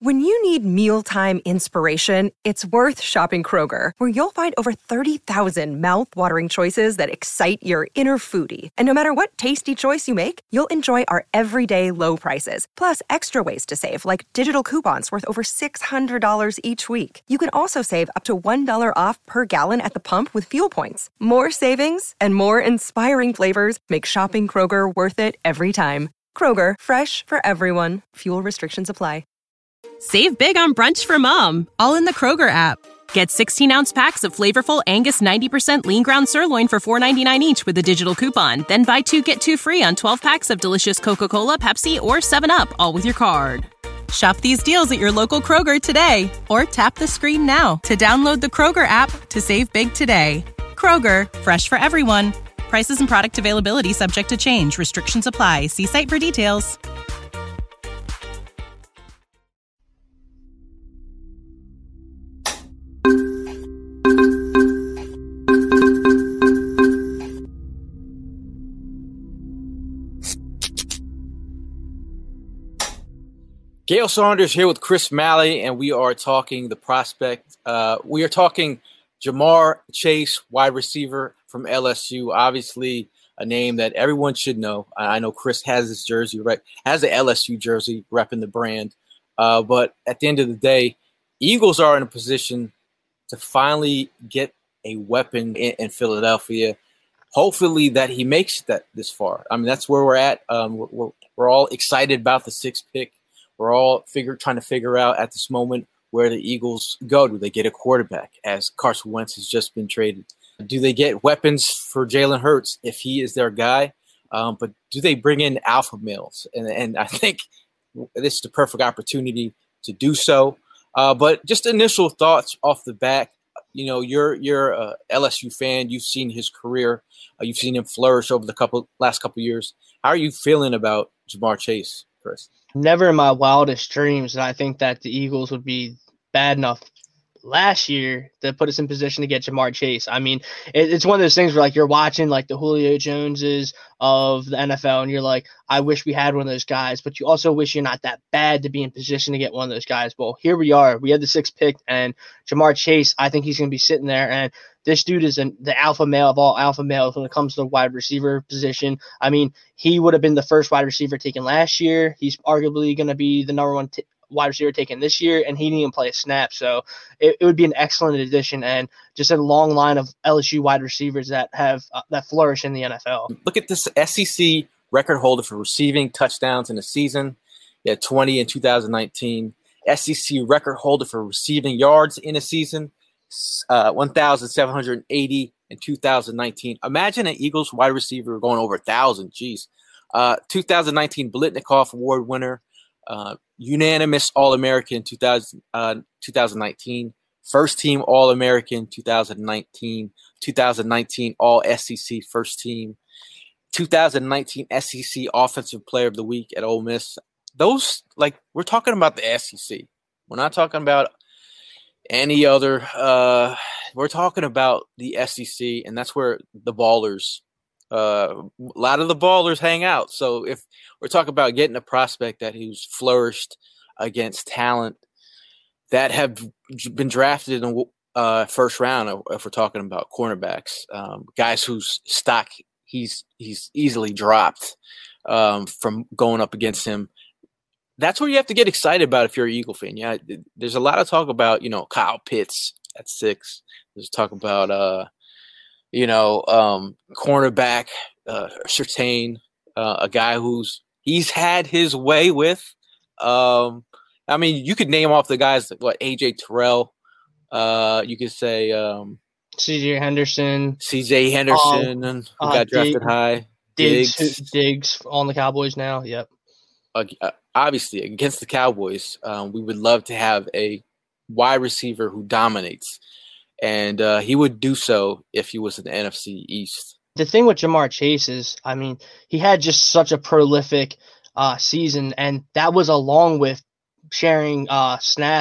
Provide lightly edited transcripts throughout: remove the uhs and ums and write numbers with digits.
When you need mealtime inspiration, it's worth shopping Kroger, where you'll find over 30,000 mouth-watering choices that excite your inner foodie. And no matter what tasty choice you make, you'll enjoy our everyday low prices, plus extra ways to save, like digital coupons worth over $600 each week. You can also save up to $1 off per gallon at the pump with fuel points. More savings and more inspiring flavors make shopping Kroger worth it every time. Kroger, fresh for everyone. Fuel restrictions apply. Save big on brunch for mom, all in the Kroger app. Get 16-ounce packs of flavorful Angus 90% lean ground sirloin for $4.99 each with a digital coupon. Then buy 2, get 2 free on 12 packs of delicious Coca-Cola, Pepsi, or 7-Up, all with your card. Shop these deals at your local Kroger today, or tap the screen now to download the Kroger app to save big today. Kroger, fresh for everyone. Prices and product availability subject to change. Restrictions apply. See site for details. Gail Saunders here with Chris Malley, and we are talking the prospect. We are talking Ja'Marr Chase, wide receiver from LSU. Obviously, a name that everyone should know. I know Chris has his jersey, right? Has the LSU jersey, repping the brand. But at the end of the day, Eagles are in a position to finally get a weapon in Philadelphia. Hopefully that he makes that this far. I mean, that's where we're at. We're all excited about the 6th pick. We're all trying to figure out at this moment where the Eagles go. Do they get a quarterback, as Carson Wentz has just been traded? Do they get weapons for Jalen Hurts if he is their guy? But do they bring in alpha males? And I think this is the perfect opportunity to do so. But just initial thoughts off the bat. You know, you're a LSU fan. You've seen his career. You've seen him flourish over the last couple of years. How are you feeling about Ja'Marr Chase, Chris? Never in my wildest dreams did I think that the Eagles would be bad enough last year to put us in position to get Ja'Marr Chase. I mean, it's one of those things where, like, you're watching, like, the Julio Joneses of the NFL, and you're like, I wish we had one of those guys, but you also wish you're not that bad to be in position to get one of those guys. Well, here we are. We had the 6th pick, and Ja'Marr Chase, I think he's going to be sitting there, and this dude is the alpha male of all alpha males when it comes to the wide receiver position. I mean, he would have been the first wide receiver taken last year. He's arguably going to be the number one wide receiver taken this year, and he didn't even play a snap. So it would be an excellent addition and just a long line of LSU wide receivers that have that flourish in the NFL. Look at this SEC record holder for receiving touchdowns in a season. He had 20 in 2019. SEC record holder for receiving yards in a season. 1,780 in 2019. Imagine an Eagles wide receiver going over 1,000. Jeez. 2019 Biletnikoff Award winner, unanimous All-American 2019, first team All-American 2019, 2019 All-SEC first team, 2019 SEC Offensive Player of the Week at Ole Miss. Those, like, we're talking about the SEC. We're not talking about any other. We're talking about the SEC, and that's where the ballers, a lot of the ballers hang out. So if we're talking about getting a prospect that who's flourished against talent that have been drafted in the first round, if we're talking about cornerbacks, guys whose stock he's easily dropped from going up against him. That's where you have to get excited about if you're an Eagle fan. Yeah, there's a lot of talk about, Kyle Pitts at 6. There's talk about, cornerback, Surtain, a guy he's had his way with. I mean, you could name off the guys, AJ Terrell. You could say CJ Henderson. Who got drafted high. Diggs on the Cowboys now. Yep. Obviously, against the Cowboys, we would love to have a wide receiver who dominates, and he would do so if he was in the NFC East. The thing with Ja'Marr Chase is, I mean, he had just such a prolific season, and that was along with sharing snaps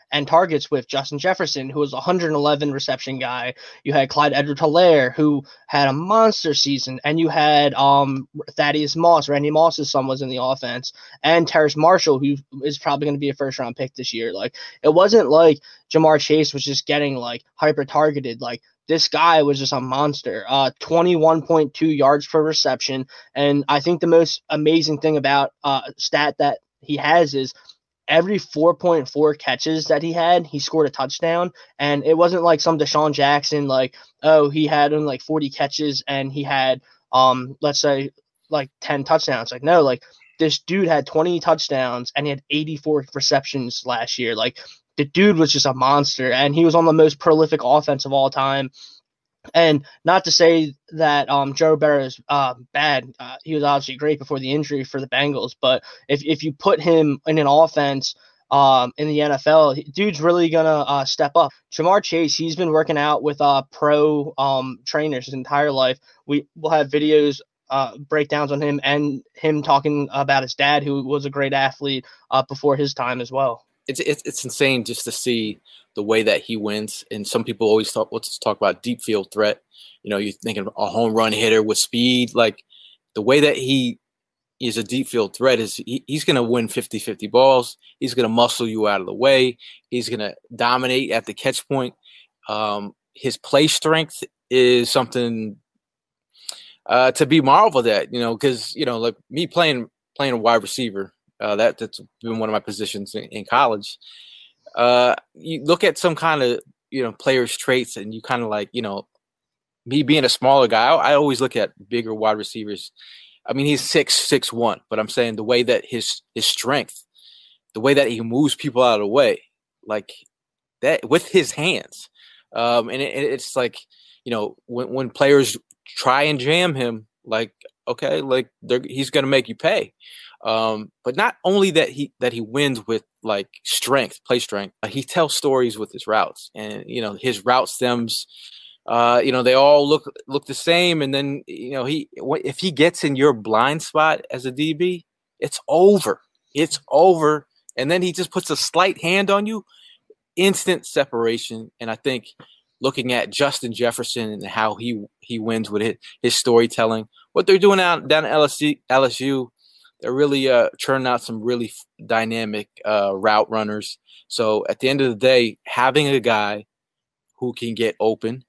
and targets with Justin Jefferson, who was a 111 reception guy. You had Clyde Edwards-Helaire, who had a monster season, and you had Thaddeus Moss, Randy Moss's son, was in the offense, and Terrace Marshall, who is probably going to be a first-round pick this year. Like, it wasn't like Ja'Marr Chase was just getting like hyper-targeted. Like, this guy was just a monster, 21.2 yards per reception. And I think the most amazing thing about stat that he has is every 4.4 catches that he had, he scored a touchdown. And it wasn't like some Deshaun Jackson, like, oh, he had like 40 catches and he had, let's say, like 10 touchdowns. Like, no, like this dude had 20 touchdowns and he had 84 receptions last year. Like, the dude was just a monster, and he was on the most prolific offense of all time. And not to say that Joe Burrow is bad. He was obviously great before the injury for the Bengals. But if you put him in an offense in the NFL, dude's really going to step up. Ja'Marr Chase, he's been working out with pro trainers his entire life. We'll have videos, breakdowns on him, and him talking about his dad, who was a great athlete before his time as well. It's insane just to see the way that he wins. And some people always talk about deep field threat. You know, you're thinking a home run hitter with speed. Like, the way that he is a deep field threat is he's going to win 50-50 balls. He's going to muscle you out of the way. He's going to dominate at the catch point. His play strength is something to be marveled at, you know, because, you know, like me playing a wide receiver, that's been one of my positions in college. You look at some kind of, you know, players' traits, and you kind of like, you know, me being a smaller guy, I always look at bigger wide receivers. I mean, he's 6'1", but I'm saying the way that his strength, the way that he moves people out of the way, like that with his hands. And it's like, you know, when players try and jam him, like, okay, like he's going to make you pay. But not only that he wins with like strength, play strength, he tells stories with his routes, and, you know, his route stems, you know, they all look the same. And then, you know, if he gets in your blind spot as a DB, it's over. And then he just puts a slight hand on you, instant separation. And I think looking at Justin Jefferson and how he wins with his storytelling, what they're doing down at LSU, they're really churning out some really dynamic route runners. So at the end of the day, having a guy who can get open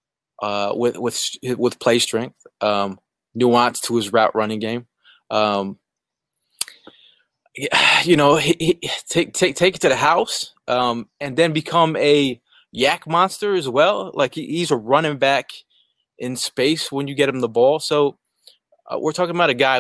with play strength, nuance to his route running game, you know, take it to the house, and then become a yak monster as well. Like, he's a running back in space when you get him the ball. So we're talking about a guy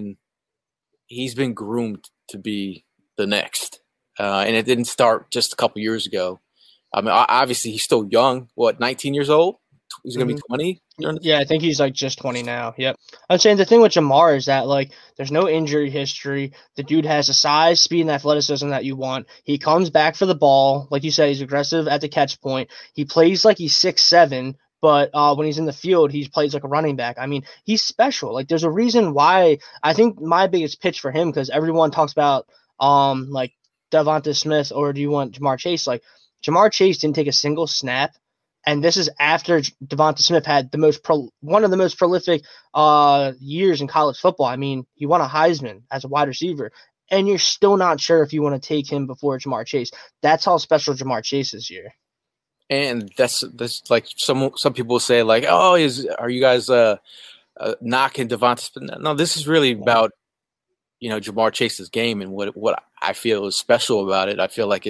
he's been groomed to be the next. And it didn't start just a couple years ago. I mean, obviously he's still young. 19 years old? He's going to be 20? Yeah, I think he's like just 20 now. Yep. I'm saying the thing with Ja'Marr is that, like, there's no injury history. The dude has the size, speed, and athleticism that you want. He comes back for the ball. Like you said, he's aggressive at the catch point. He plays like he's 6'7", but when he's in the field, he plays like a running back. I mean, he's special. Like, there's a reason why. I think my biggest pitch for him, because everyone talks about like Devonta Smith, or do you want Ja'Marr Chase? Like, Ja'Marr Chase didn't take a single snap, and this is after Devonta Smith had one of the most prolific years in college football. I mean, he won a Heisman as a wide receiver, and you're still not sure if you want to take him before Ja'Marr Chase. That's how special Ja'Marr Chase is here. And that's like some people say, like, oh, are you guys knocking Devonta Smith? No, this is really about, you know, Ja'Marr Chase's game and what I feel is special about it. I feel like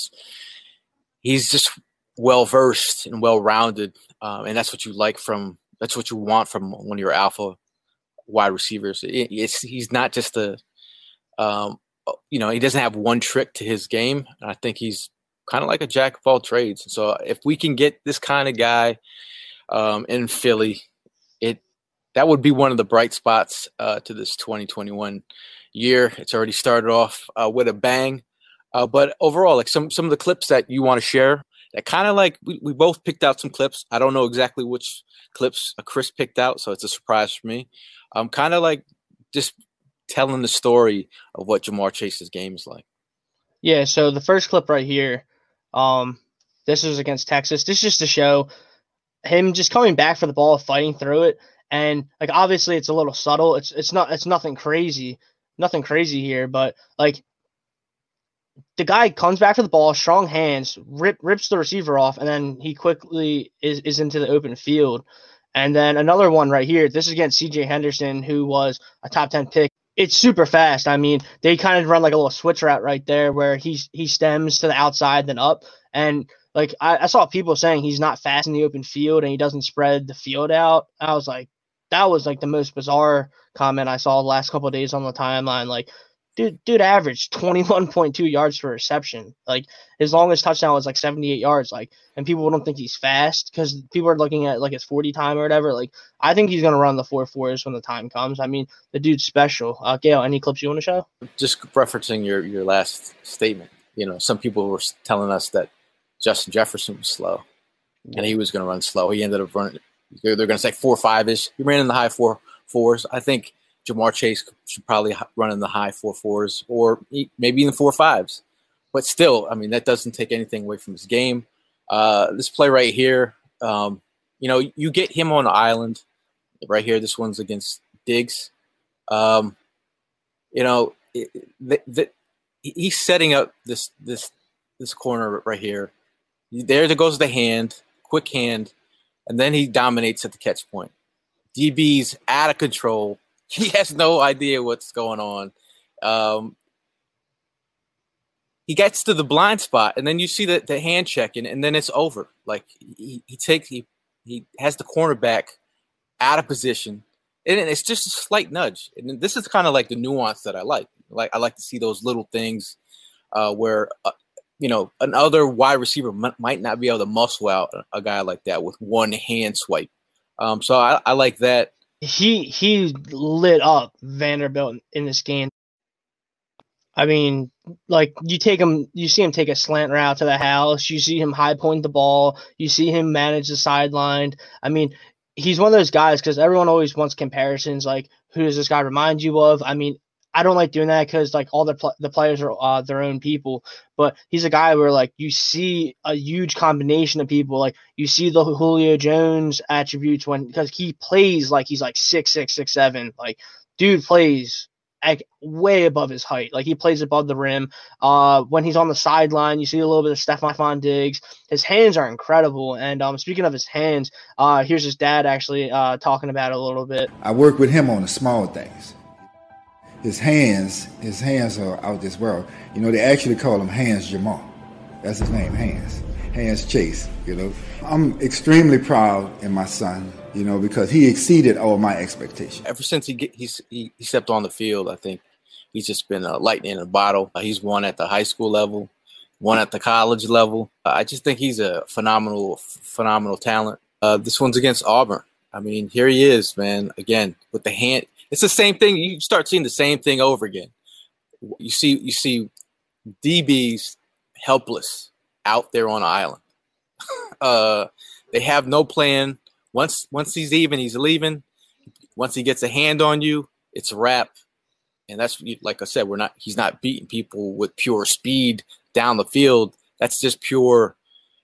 he's just well versed and well rounded, and that's what you want from one of your alpha wide receivers. He's not just you know, he doesn't have one trick to his game. I think he's kind of like a jack of all trades. So if we can get this kind of guy in Philly, that would be one of the bright spots to this 2021 year. It's already started off with a bang. But overall, like some of the clips that you want to share, that kind of like we both picked out some clips. I don't know exactly which clips Chris picked out, so it's a surprise for me. I'm kind of like just telling the story of what Ja'Marr Chase's game is like. Yeah, so the first clip right here, This was against Texas. This is just to show him just coming back for the ball, fighting through it. And like, obviously it's a little subtle. It's nothing crazy here, but like, the guy comes back for the ball, strong hands, rips the receiver off, and then he quickly is into the open field. And then another one right here. This is against C.J. Henderson, who was a top 10 pick. It's super fast. I mean, they kind of run like a little switch route right there where he stems to the outside, then up. And like, I saw people saying he's not fast in the open field and he doesn't spread the field out. I was like, that was like the most bizarre comment I saw the last couple of days on the timeline. Like, dude averaged 21.2 yards per reception. Like, his longest touchdown was like 78 yards. Like, and people don't think he's fast because people are looking at like his 40 time or whatever. Like, I think he's gonna run the 4.4s when the time comes. I mean, the dude's special. Gail, any clips you want to show? Just referencing your last statement. You know, some people were telling us that Justin Jefferson was slow, and he was gonna run slow. He ended up running. They're gonna say 4.5-ish. He ran in the high 4.4s. I think Ja'Marr Chase should probably run in the high 4.4s or maybe even 4.5s. But still, I mean, that doesn't take anything away from his game. This play right here, you know, you get him on the island right here. This one's against Diggs. You know, he's setting up this corner right here. There goes the hand, quick hand, and then he dominates at the catch point. DB's out of control. He has no idea what's going on. He gets to the blind spot, and then you see the hand checking, and then it's over. Like, he has the cornerback out of position, and it's just a slight nudge. And this is kind of like the nuance that I like. I like to see those little things where you know, another wide receiver might not be able to muscle out a guy like that with one hand swipe. So I like that. He lit up Vanderbilt in this game. I mean, like, you see him take a slant route to the house. You see him high point the ball. You see him manage the sideline. I mean, he's one of those guys, because everyone always wants comparisons. Like, who does this guy remind you of? I mean, I don't like doing that because, like, all the players are their own people. But he's a guy where, like, you see a huge combination of people. Like, you see the Julio Jones attributes because he plays like he's like 6'6", 6'7". Like, dude plays like way above his height. Like, he plays above the rim. When he's on the sideline, you see a little bit of Stephon Diggs. His hands are incredible. And speaking of his hands, here's his dad actually talking about it a little bit. I work with him on the small things. His hands are out this world. You know, they actually call him Hands Ja'Marr. That's his name, Hands Chase, you know. I'm extremely proud in my son, you know, because he exceeded all my expectations. Ever since he stepped on the field, I think he's just been lightning in a bottle. He's won at the high school level, won at the college level. I just think he's a phenomenal talent. This one's against Auburn. I mean, here he is, man, again, with the hand. It's the same thing. You start seeing the same thing over again. You see DBs helpless out there on the island. They have no plan. Once he's leaving. Once he gets a hand on you, it's a wrap. And that's, like I said, he's not beating people with pure speed down the field. That's just pure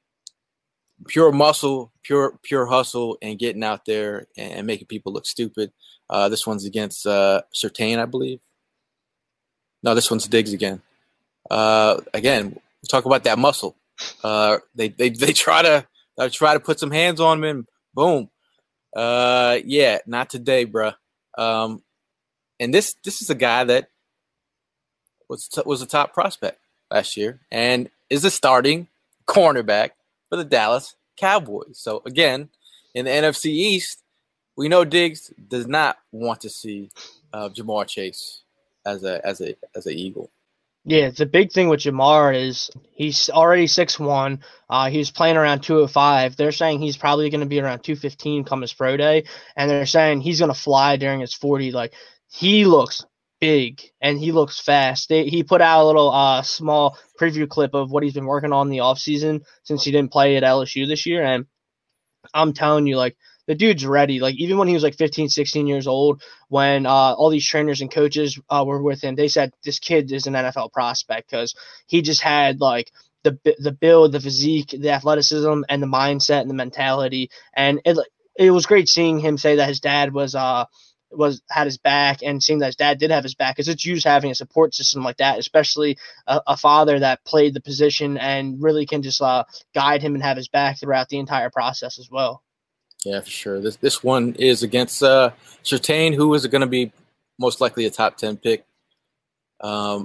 muscle, pure hustle, and getting out there and making people look stupid. This one's against Surtain, I believe. No, this one's Diggs again. Again, talk about that muscle. They try to put some hands on him, and boom. Yeah, not today, bro. And this is a guy that was a top prospect last year and is a starting cornerback for the Dallas Cowboys. So again, in the NFC East, we know Diggs does not want to see Ja'Marr Chase as a Eagle. Yeah, the big thing with Ja'Marr is he's already 6'1". He's playing around 205. They're saying he's probably going to be around 215 come his pro day, and they're saying he's going to fly during his 40. Like, he looks big and he looks fast. He put out a little small preview clip of what he's been working on in the offseason since he didn't play at LSU this year, and I'm telling you, like, the dude's ready. Like, even when he was like 15, 16 years old, when all these trainers and coaches were with him, they said this kid is an NFL prospect because he just had like the build, the physique, the athleticism, and the mindset and the mentality. And it was great seeing him say that his dad had his back, and seeing that his dad did have his back, because it's huge having a support system like that, especially a father that played the position and really can just guide him and have his back throughout the entire process as well. Yeah, for sure. This one is against Surtain, who is going to be most likely a top 10 pick. And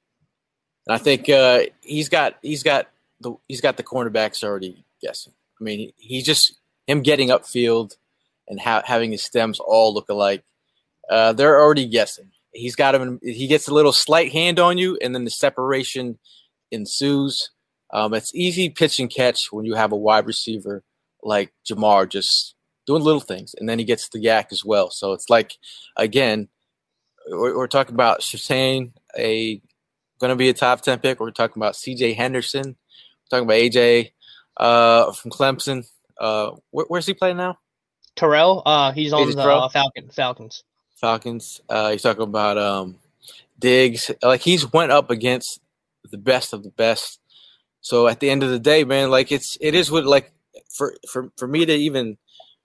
I think he's got the cornerbacks already guessing. I mean, he's just him getting upfield and having his stems all look alike. They're already guessing. He's got him. He gets a little slight hand on you, and then the separation ensues. It's easy pitch and catch when you have a wide receiver like Ja'Marr just doing little things, and then he gets the yak as well. So it's like, again, we're talking about Surtain, going to be a top 10 pick. We're talking about C.J. Henderson. We're talking about A.J. From Clemson. Where's he playing now? Terrell. He's on the Falcons. He's talking about Diggs. Like, he's went up against the best of the best. So at the end of the day, man, like it is what, like, for me to even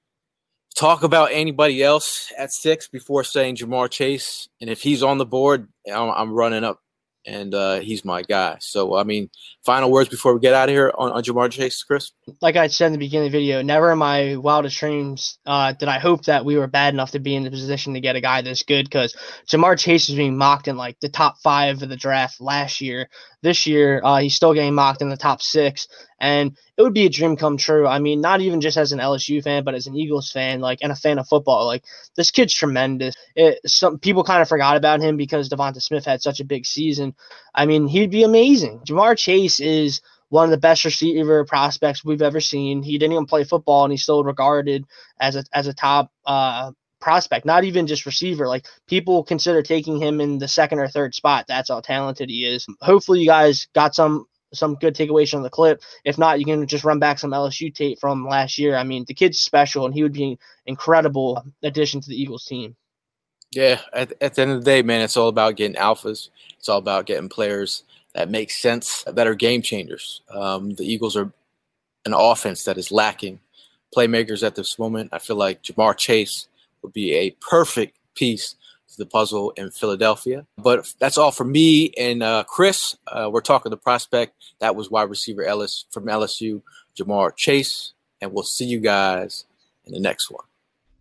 talk about anybody else at 6 before saying Ja'Marr Chase, and if he's on the board, I'm running up, and he's my guy. So, I mean, final words before we get out of here on Ja'Marr Chase, Chris? Like I said in the beginning of the video, never in my wildest dreams did I hope that we were bad enough to be in the position to get a guy this good, because Ja'Marr Chase was being mocked in like the top 5 of the draft last year. This year, he's still getting mocked in the top 6, and it would be a dream come true. I mean, not even just as an LSU fan, but as an Eagles fan, like, and a fan of football. Like, this kid's tremendous. Some people kind of forgot about him because Devonta Smith had such a big season. I mean, he'd be amazing. Ja'Marr Chase is one of the best receiver prospects we've ever seen. He didn't even play football, and he's still regarded as a top prospect, not even just receiver. Like, people consider taking him in the 2nd or 3rd spot. That's how talented he is. Hopefully you guys got some good takeaways from the clip. If not, you can just run back some LSU tape from last year. I mean, the kid's special, and he would be an incredible addition to the Eagles team. Yeah, at the end of the day, man, it's all about getting alphas. It's all about getting players that make sense, that are game changers. The Eagles are an offense that is lacking playmakers at this moment. I feel like Ja'Marr Chase would be a perfect piece to the puzzle in Philadelphia. But that's all for me and Chris. We're talking the prospect. That was wide receiver Ellis from LSU, Ja'Marr Chase. And we'll see you guys in the next one.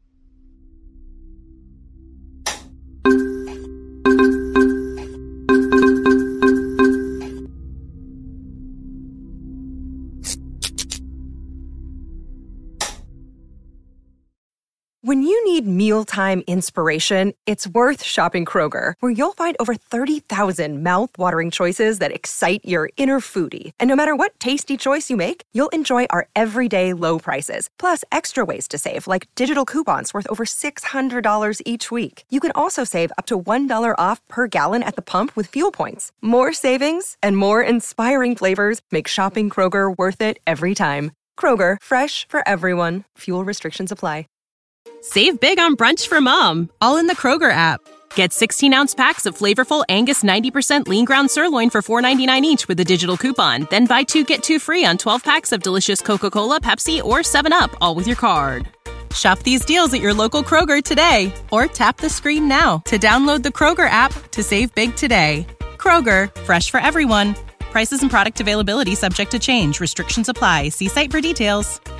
When you need mealtime inspiration, it's worth shopping Kroger, where you'll find over 30,000 mouth-watering choices that excite your inner foodie. And no matter what tasty choice you make, you'll enjoy our everyday low prices, plus extra ways to save, like digital coupons worth over $600 each week. You can also save up to $1 off per gallon at the pump with fuel points. More savings and more inspiring flavors make shopping Kroger worth it every time. Kroger, fresh for everyone. Fuel restrictions apply. Save big on brunch for mom, all in the Kroger app. Get 16-ounce packs of flavorful Angus 90% lean ground sirloin for $4.99 each with a digital coupon. Then buy 2, get 2 free on 12 packs of delicious Coca-Cola, Pepsi, or 7-Up, all with your card. Shop these deals at your local Kroger today, or tap the screen now to download the Kroger app to save big today. Kroger, fresh for everyone. Prices and product availability subject to change. Restrictions apply. See site for details.